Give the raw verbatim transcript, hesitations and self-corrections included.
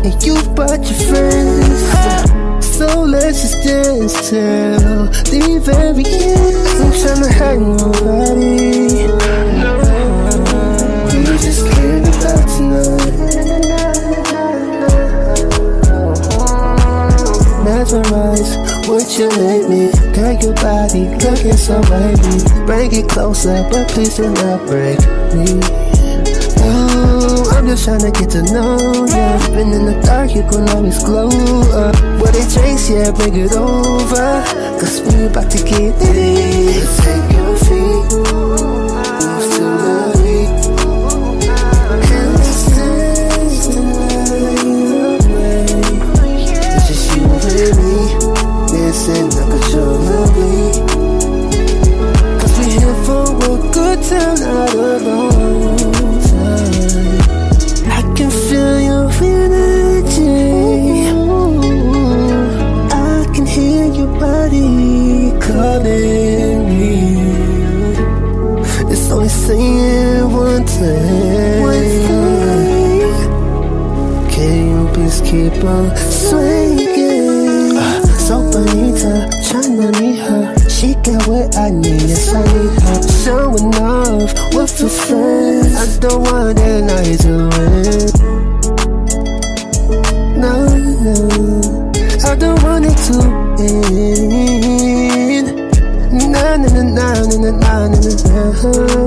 and you brought your friends. So let's just dance till the very end. I'm tryna hurt nobody. No, we just caring about tonight. Mesmerized, would you let me? Girl, your body looking so wavy. Bring it closer, but please do not break me. Oh, I'm just tryna get to know ya. Been in the dark, you can always glow up. What they chase, yeah, bring it over. Cause we about to get it. Take your feet, move to the beat. And let's dance the night away. It's just you and me, dancing uncontrollably. Cause we here for a good time, not a long time. I can feel your energy. I can hear your body calling me. It's only saying one thing. Can you please keep on swinging? Uh, so bonita, tryna meet her. She got what I need, yes I need her. Showing off with her friends. I don't want that night to end. No, no, I don't want it to end. Na na na na na na na na.